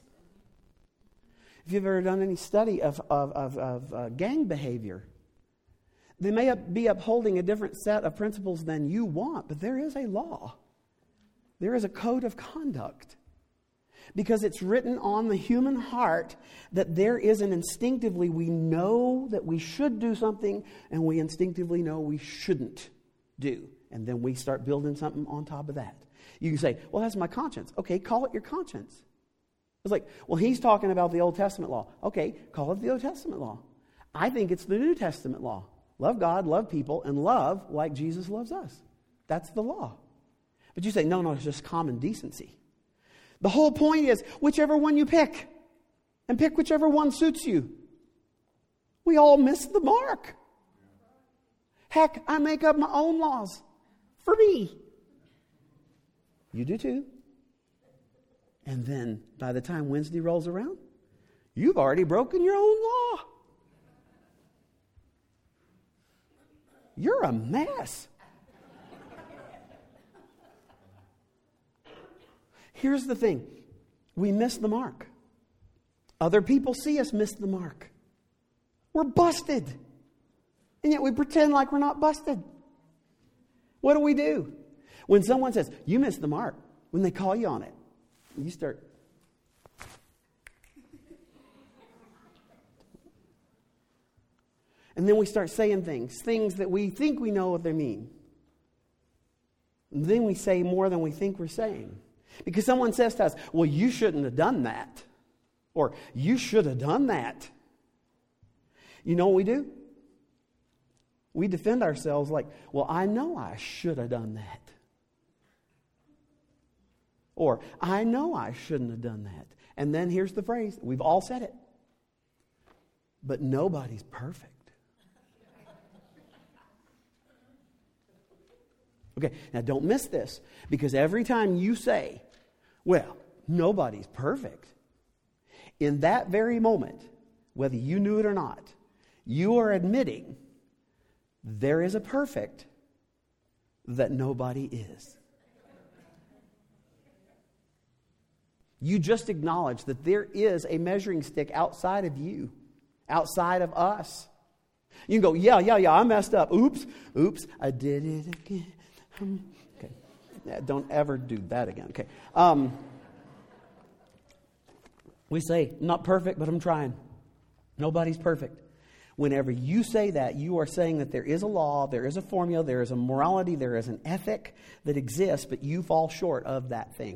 If you've ever done any study of, of, of, of uh, gang behavior, they may be upholding a different set of principles than you want, but there is a law. There is a code of conduct. Because it's written on the human heart that there is an instinctively, we know that we should do something, and we instinctively know we shouldn't do. And then we start building something on top of that. You can say, well, that's my conscience. Okay, call it your conscience. It's like, well, he's talking about the Old Testament law. Okay, call it the Old Testament law. I think it's the New Testament law. Love God, love people, and love like Jesus loves us. That's the law. But you say, no, no, it's just common decency. The whole point is, whichever one you pick, and pick whichever one suits you. We all miss the mark. Heck, I make up my own laws for me. You do too. And then, by the time Wednesday rolls around, you've already broken your own law. You're a mess. Here's the thing. We miss the mark. Other people see us miss the mark. We're busted. And yet we pretend like we're not busted. What do we do? When someone says, you missed the mark, when they call you on it, you start. And then we start saying things, things that we think we know what they mean. And then we say more than we think we're saying. Because someone says to us, well, you shouldn't have done that. Or, you should have done that. You know what we do? We defend ourselves like, well, I know I should have done that. Or, I know I shouldn't have done that. And then here's the phrase. We've all said it. But nobody's perfect. Okay, now don't miss this. Because every time you say, well, nobody's perfect, in that very moment, whether you knew it or not, you are admitting there is a perfect that nobody is. You just acknowledge that there is a measuring stick outside of you, outside of us. You can go, yeah, yeah, yeah, I messed up. Oops, oops, I did it again. Okay, yeah, don't ever do that again. Okay, um, we say, not perfect, but I'm trying. Nobody's perfect. Whenever you say that, you are saying that there is a law, there is a formula, there is a morality, there is an ethic that exists, but you fall short of that thing.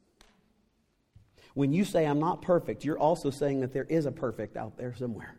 When you say, I'm not perfect, you're also saying that there is a perfect out there somewhere.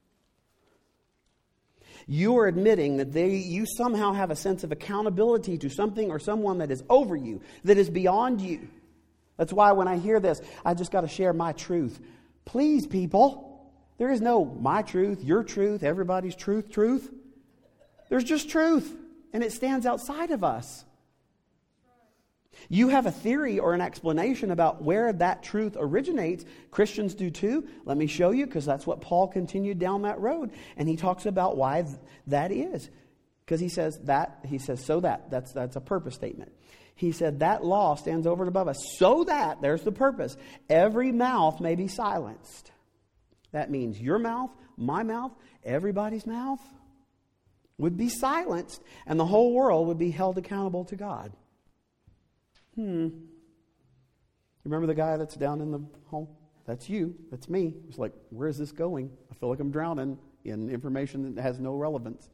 You are admitting that they, you somehow have a sense of accountability to something or someone that is over you, that is beyond you. That's why when I hear this, I just got to share my truth. Please, people, there is no my truth, your truth, everybody's truth, truth. There's just truth, and it stands outside of us. You have a theory or an explanation about where that truth originates. Christians do too. Let me show you, because that's what Paul continued down that road. And he talks about why th- that is. Because he says that, he says, so that, that's, that's a purpose statement. He said that law stands over and above us, so that, there's the purpose, every mouth may be silenced. That means your mouth, my mouth, everybody's mouth would be silenced, and the whole world would be held accountable to God. Hmm. Remember the guy that's down in the hole? That's you. That's me. It's like, where is this going? I feel like I'm drowning in information that has no relevance.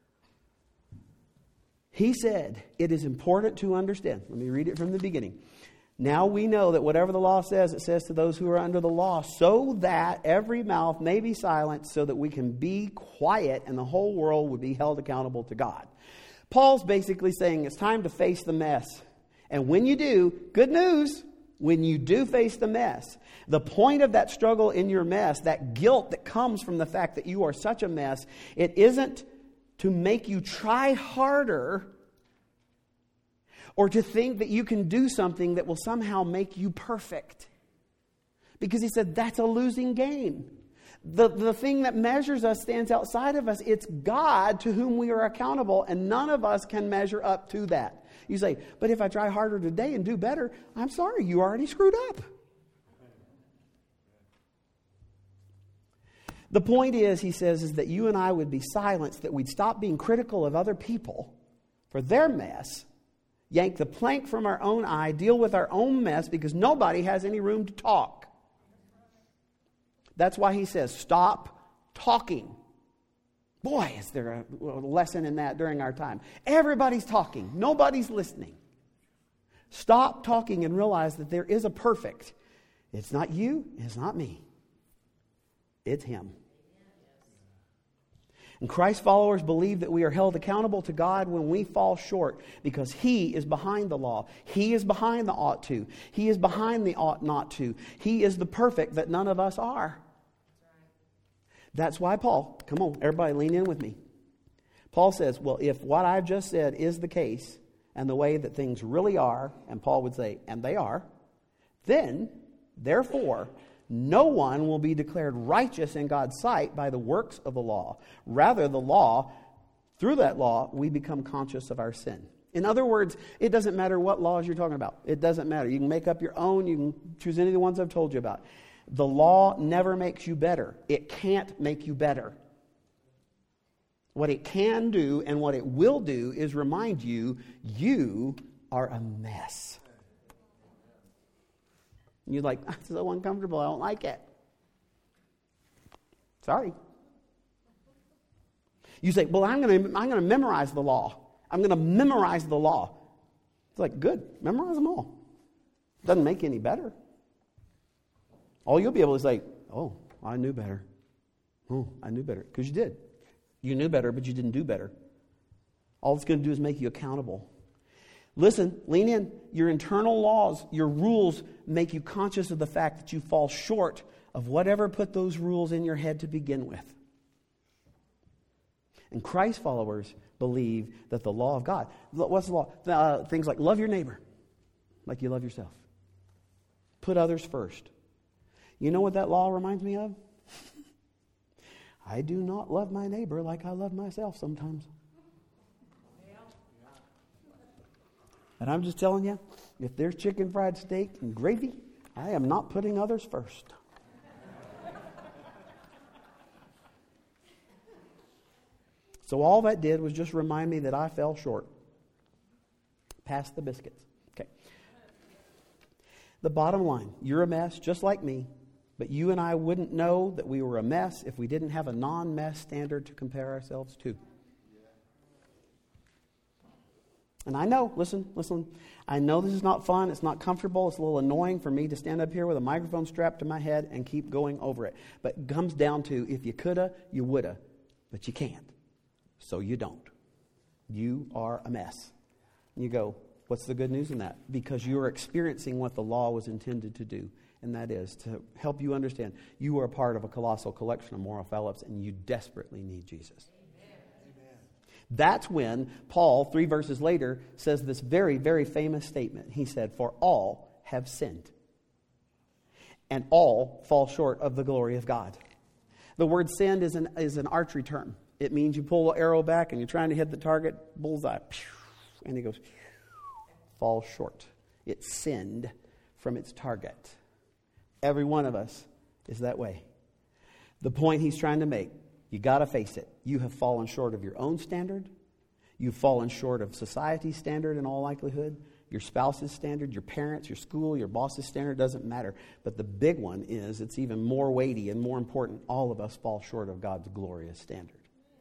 He said, it is important to understand. Let me read it from the beginning. Now we know that whatever the law says, it says to those who are under the law, so that every mouth may be silenced, so that we can be quiet and the whole world would be held accountable to God. Paul's basically saying it's time to face the mess. And when you do, good news, when you do face the mess, the point of that struggle in your mess, that guilt that comes from the fact that you are such a mess, it isn't to make you try harder or to think that you can do something that will somehow make you perfect. Because he said that's a losing game. The, the thing that measures us stands outside of us. It's God to whom we are accountable, and none of us can measure up to that. You say, but if I try harder today and do better, I'm sorry, you already screwed up. The point is, he says, is that you and I would be silenced, that we'd stop being critical of other people for their mess. yank the plank from our own eye, deal with our own mess, because nobody has any room to talk. That's why he says, stop talking. Boy, is there a lesson in that during our time. Everybody's talking. Nobody's listening. Stop talking and realize that there is a perfect. It's not you. It's not me. It's him. And Christ followers believe that we are held accountable to God when we fall short, because he is behind the law. He is behind the ought to. He is behind the ought not to. He is the perfect that none of us are. That's why Paul, come on, everybody lean in with me. Paul says, well, if what I've just said is the case and the way that things really are, and Paul would say, and they are, then, therefore, no one will be declared righteous in God's sight by the works of the law. Rather, the law, through that law, we become conscious of our sin. In other words, it doesn't matter what laws you're talking about. It doesn't matter. You can make up your own. You can choose any of the ones I've told you about. The law never makes you better. It can't make you better. What it can do and what it will do is remind you, you are a mess. You're like, that's so uncomfortable, I don't like it. Sorry. You say, well, I'm going to I'm going to memorize the law. I'm going to memorize the law. It's like, good, memorize them all. Doesn't make you any better. All you'll be able to say, oh, I knew better. Oh, I knew better. Because you did. You knew better, but you didn't do better. All it's going to do is make you accountable. Listen, lean in. Your internal laws, your rules make you conscious of the fact that you fall short of whatever put those rules in your head to begin with. And Christ followers believe that the law of God, what's the law? Uh, things like love your neighbor like you love yourself. Put others first. You know what that law reminds me of? I do not love my neighbor like I love myself sometimes. And I'm just telling you, if there's chicken fried steak and gravy, I am not putting others first. So all that did was just remind me that I fell short. Pass the biscuits. Okay. The bottom line, you're a mess just like me, but you and I wouldn't know that we were a mess if we didn't have a non-mess standard to compare ourselves to. And I know, listen, listen, I know this is not fun, it's not comfortable, it's a little annoying for me to stand up here with a microphone strapped to my head and keep going over it. But it comes down to, if you coulda, you woulda, but you can't. So you don't. You are a mess. You go, what's the good news in that? Because you're experiencing what the law was intended to do, and that is to help you understand you are a part of a colossal collection of moral fellows, and you desperately need Jesus. That's when Paul, three verses later, says this very, very famous statement. He said, for all have sinned, and all fall short of the glory of God. The word sinned is an, is an archery term. It means you pull the arrow back and you're trying to hit the target, bullseye, and it goes, fall short. It sinned from its target. Every one of us is that way. The point he's trying to make, you got to face it. You have fallen short of your own standard. You've fallen short of society's standard in all likelihood. Your spouse's standard, your parents, your school, your boss's standard, doesn't matter. But the big one is, it's even more weighty and more important. All of us fall short of God's glorious standard.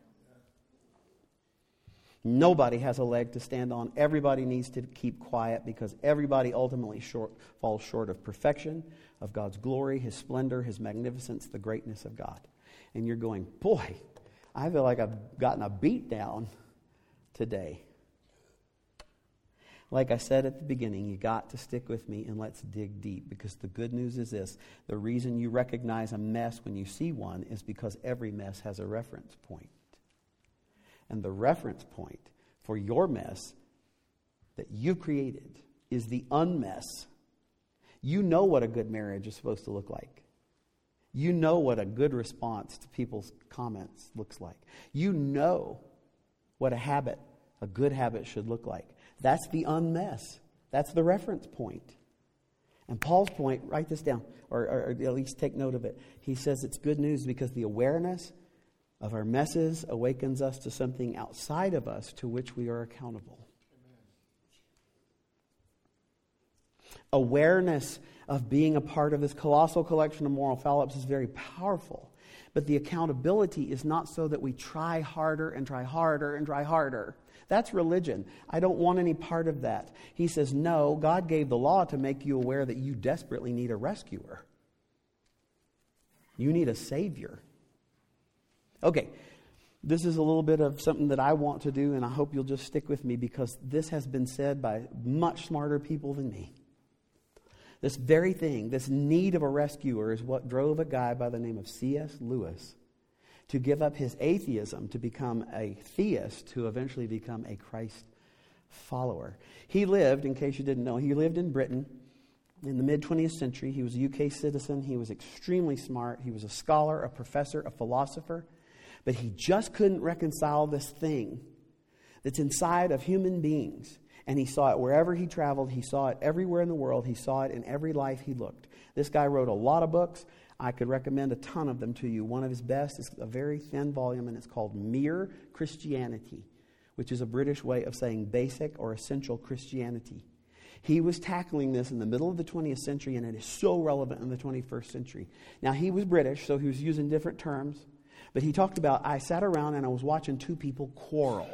Nobody has a leg to stand on. Everybody needs to keep quiet, because everybody ultimately short, falls short of perfection, of God's glory, His splendor, His magnificence, the greatness of God. And you're going, boy, I feel like I've gotten a beat down today. Like I said at the beginning, you got to stick with me and let's dig deep, because the good news is this. The reason you recognize a mess when you see one is because every mess has a reference point. And the reference point for your mess that you created is the unmess. You know what a good marriage is supposed to look like. You know what a good response to people's comments looks like. You know what a habit, a good habit should look like. That's the unmess. That's the reference point. And Paul's point, write this down, or, or, or at least take note of it. He says it's good news because the awareness of our messes awakens us to something outside of us to which we are accountable. awareness of being a part of this colossal collection of moral follow-ups is very powerful. But the accountability is not so that we try harder and try harder and try harder. That's religion. I don't want any part of that. He says, no, God gave the law to make you aware that you desperately need a rescuer. You need a Savior. Okay, this is a little bit of something that I want to do, and I hope you'll just stick with me because this has been said by much smarter people than me. This very thing, this need of a rescuer, is what drove a guy by the name of C S Lewis to give up his atheism to become a theist, to eventually become a Christ follower. He lived, in case you didn't know, he lived in Britain in the mid-twentieth century. He was a U K citizen. He was extremely smart. He was a scholar, a professor, a philosopher. But he just couldn't reconcile this thing that's inside of human beings. And he saw it wherever he traveled. He saw it everywhere in the world. He saw it in every life he looked. This guy wrote a lot of books. I could recommend a ton of them to you. One of his best is a very thin volume, and it's called Mere Christianity, which is a British way of saying basic or essential Christianity. He was tackling this in the middle of the twentieth century, and it is so relevant in the twenty-first century. Now, he was British, so he was using different terms. But he talked about, I sat around and I was watching two people quarrel.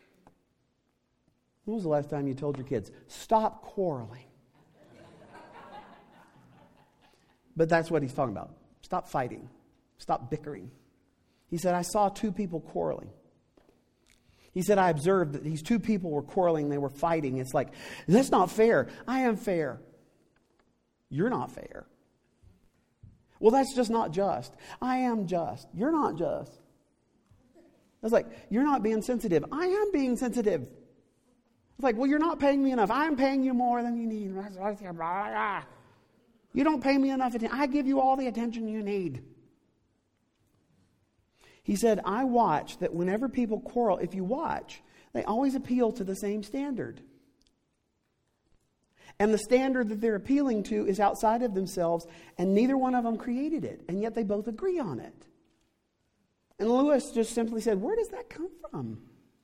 When was the last time you told your kids, stop quarreling? But that's what he's talking about. Stop fighting. Stop bickering. He said, I saw two people quarreling. He said, I observed that these two people were quarreling. They were fighting. It's like, that's not fair. I am fair. You're not fair. Well, that's just not just. I am just. You're not just. It's like, you're not being sensitive. I am being sensitive. It's like, well, you're not paying me enough. I'm paying you more than you need. You don't pay me enough attention. I give you all the attention you need. He said, I watch that whenever people quarrel, if you watch, they always appeal to the same standard. And the standard that they're appealing to is outside of themselves, and neither one of them created it, and yet they both agree on it. And Lewis just simply said, where does that come from?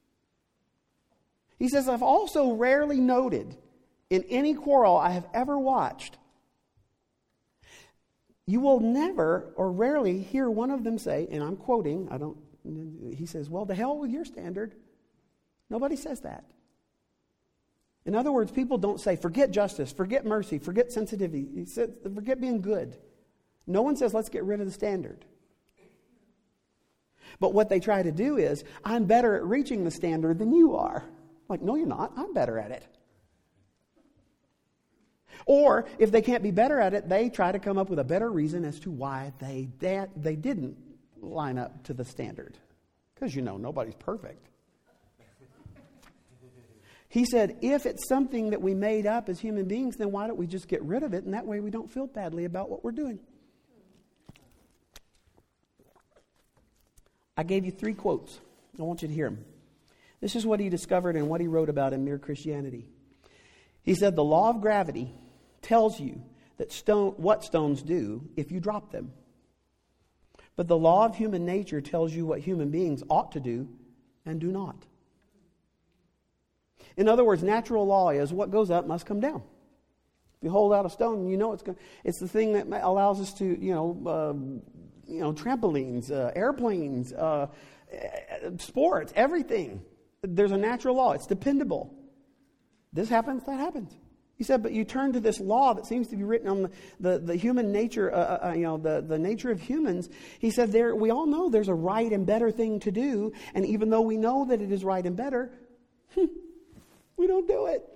He says, I've also rarely noted in any quarrel I have ever watched, you will never or rarely hear one of them say, and I'm quoting, I don't, he says, well, to hell with your standard. Nobody says that. In other words, people don't say, forget justice, forget mercy, forget sensitivity, he says, forget being good. No one says, let's get rid of the standard. But what they try to do is, I'm better at reaching the standard than you are. Like, no, you're not. I'm better at it. Or, if they can't be better at it, they try to come up with a better reason as to why they, they, they didn't line up to the standard. Because, you know, nobody's perfect. He said, if it's something that we made up as human beings, then why don't we just get rid of it, and that way we don't feel badly about what we're doing. I gave you three quotes. I want you to hear them. This is what he discovered and what he wrote about in Mere Christianity. He said, the law of gravity tells you that stone, what stones do if you drop them. But the law of human nature tells you what human beings ought to do and do not. In other words, natural law is what goes up must come down. If you hold out a stone, you know it's going. It's the thing that allows us to, you know, uh, you know, trampolines, uh, airplanes, uh, sports, everything. There's a natural law. It's dependable. This happens, that happens. He said, but you turn to this law that seems to be written on the, the, the human nature, uh, uh, you know, the, the nature of humans. He said, there we all know there's a right and better thing to do, and even though we know that it is right and better, we don't do it.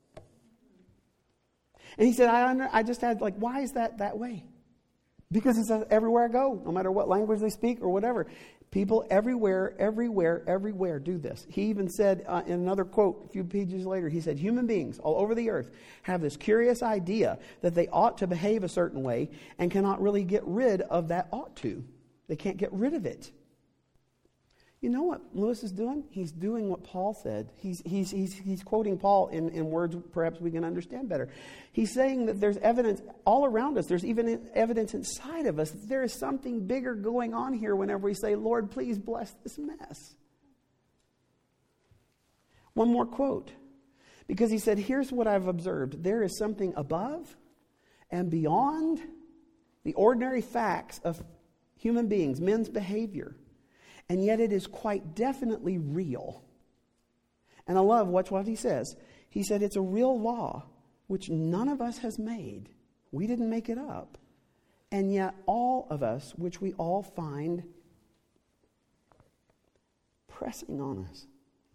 And he said, I, under, I just had like, why is that that way? Because it's everywhere I go, no matter what language they speak or whatever. People everywhere, everywhere, everywhere do this. He even said uh, in another quote a few pages later, he said, human beings all over the earth have this curious idea that they ought to behave a certain way and cannot really get rid of that ought to. They can't get rid of it. You know what Lewis is doing? He's doing what Paul said. He's, he's, he's, he's quoting Paul in, in words perhaps we can understand better. He's saying that there's evidence all around us. There's even evidence inside of us. There is something bigger going on here whenever we say, Lord, please bless this mess. One more quote. Because he said, here's what I've observed. There is something above and beyond the ordinary facts of human beings, men's behavior. And yet it is quite definitely real. And I love watch what he says. He said it's a real law which none of us has made. We didn't make it up. And yet all of us, which we all find pressing on us.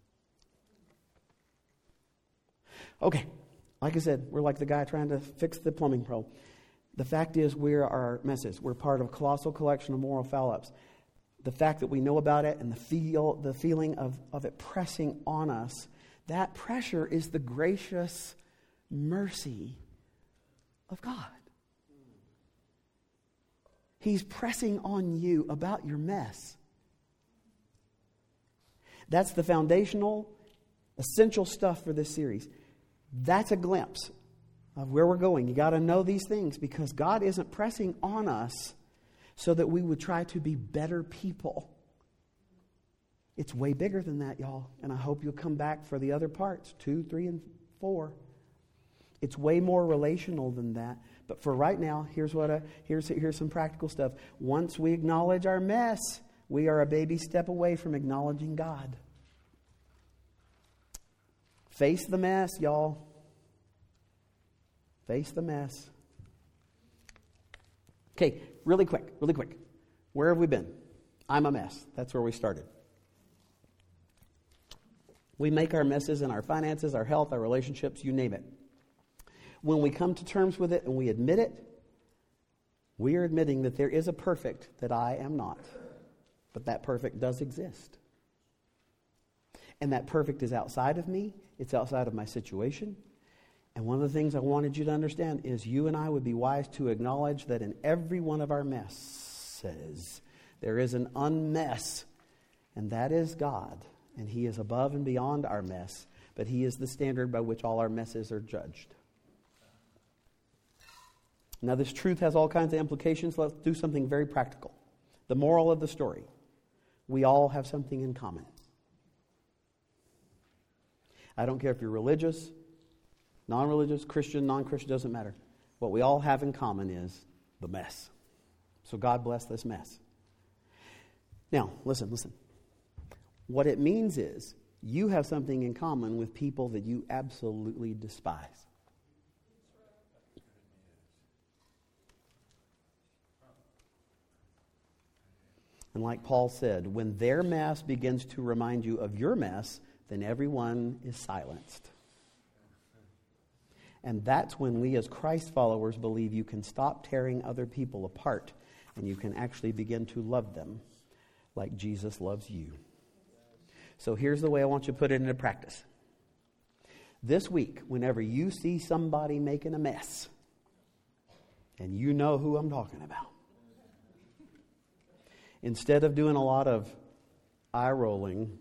Okay, like I said, we're like the guy trying to fix the plumbing problem. The fact is, we're our messes. We're part of a colossal collection of moral foul-ups. The fact that we know about it and the feel, the feeling of, of it pressing on us, that pressure is the gracious mercy of God. He's pressing on you about your mess. That's the foundational, essential stuff for this series. That's a glimpse of where we're going. You got to know these things because God isn't pressing on us so that we would try to be better people. It's way bigger than that, y'all. And I hope you'll come back for the other parts, two, three, and four. It's way more relational than that. But for right now, here's what I, here's here's some practical stuff. Once we acknowledge our mess, we are a baby step away from acknowledging God. Face the mess, y'all. Face the mess. Okay, really quick, really quick. Where have we been? I'm a mess. That's where we started. We make our messes in our finances, our health, our relationships, you name it. When we come to terms with it and we admit it, we are admitting that there is a perfect that I am not. But that perfect does exist. And that perfect is outside of me. It's outside of my situation. And one of the things I wanted you to understand is you and I would be wise to acknowledge that in every one of our messes, there is an unmess. And that is God. And He is above and beyond our mess. But He is the standard by which all our messes are judged. Now, this truth has all kinds of implications. Let's do something very practical. The moral of the story. We all have something in common. I don't care if you're religious, non-religious, Christian, non-Christian, doesn't matter. What we all have in common is the mess. So God bless this mess. Now, listen, listen. What it means is you have something in common with people that you absolutely despise. And like Paul said, when their mess begins to remind you of your mess, then everyone is silenced. And that's when we as Christ followers believe you can stop tearing other people apart and you can actually begin to love them like Jesus loves you. So here's the way I want you to put it into practice. This week, whenever you see somebody making a mess, and you know who I'm talking about, instead of doing a lot of eye rolling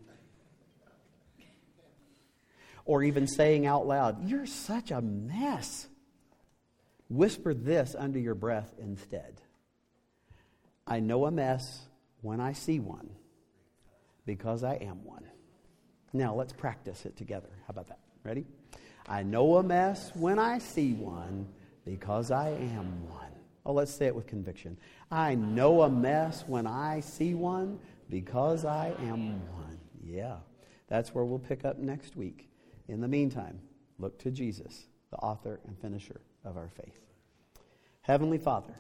or even saying out loud, "You're such a mess," whisper this under your breath instead. "I know a mess when I see one because I am one." Now let's practice it together. How about that? Ready? I know a mess when I see one because I am one. Oh, let's say it with conviction. I know a mess when I see one because I am one. Yeah, that's where we'll pick up next week. In the meantime, look to Jesus, the author and finisher of our faith. Heavenly Father,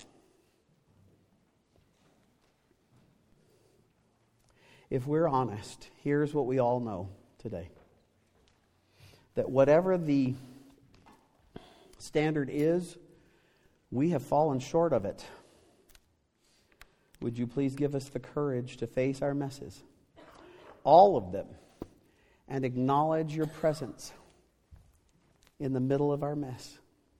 if we're honest, here's what we all know today. That whatever the standard is, we have fallen short of it. Would you please give us the courage to face our messes, all of them, and acknowledge your presence in the middle of our mess.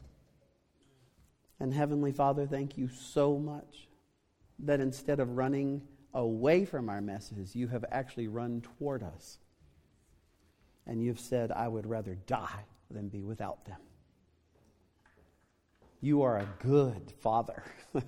And Heavenly Father, thank you so much that instead of running away from our messes, you have actually run toward us. And you've said, I would rather die than be without them. You are a good Father,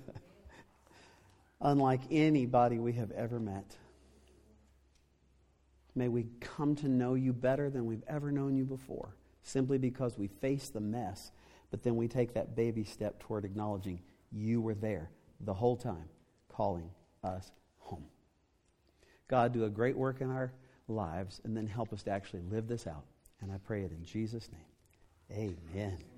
unlike anybody we have ever met. May we come to know you better than we've ever known you before. simply because we face the mess, but then we take that baby step toward acknowledging you were there the whole time, calling us home. God, do a great work in our lives, and then help us to actually live this out. And I pray it in Jesus' name. Amen.